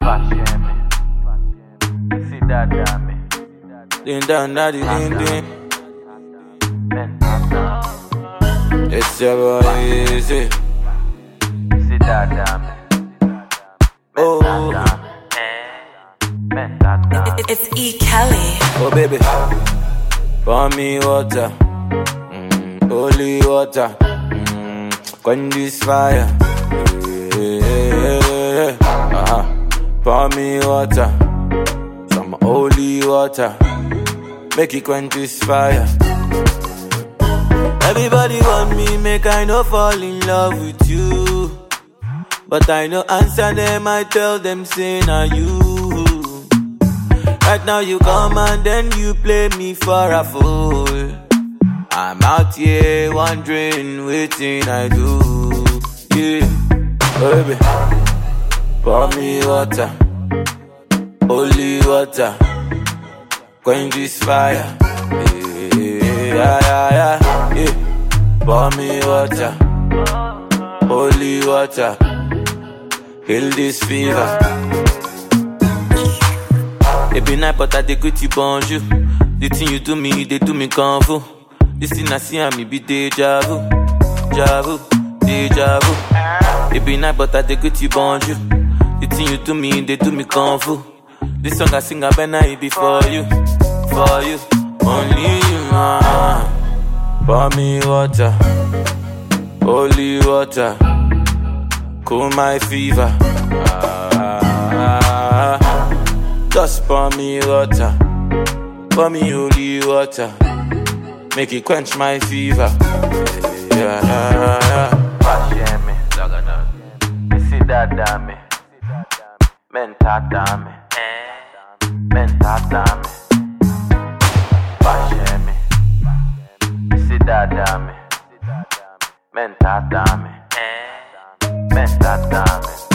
Fashemi, see that dame. Din dan da di din din. It's your boy Easy. See that dame. Oh, It's E. Kelly. oh baby, pour me water, holy water, quench this fire. Pour me water, some holy water, make it quench this fire. Everybody want me, make I no fall in love with you. But I no answer them, I tell them say na you. Right now you come and then you play me for a fool. I'm out here wondering, waiting I do. Yeah, baby, pour me water, holy water, quench this fire. Yeah. Pour me water, holy water, heal this fever. It be night, but I dey greet you bonjour. The thing you do me, they do me kung fu. This thing I see and me be deja vu, deja vu. It be night, but I dey greet you bonjour. The thing you do me, they do me kung fu. This song I sing, I better it be for you, only you. Pour me water, holy water, cool my fever. Just pour me water, pour me holy water, make it quench my fever. Fashemi, see that dame. Menta dame. Fashemi, see that dame. Menta dame.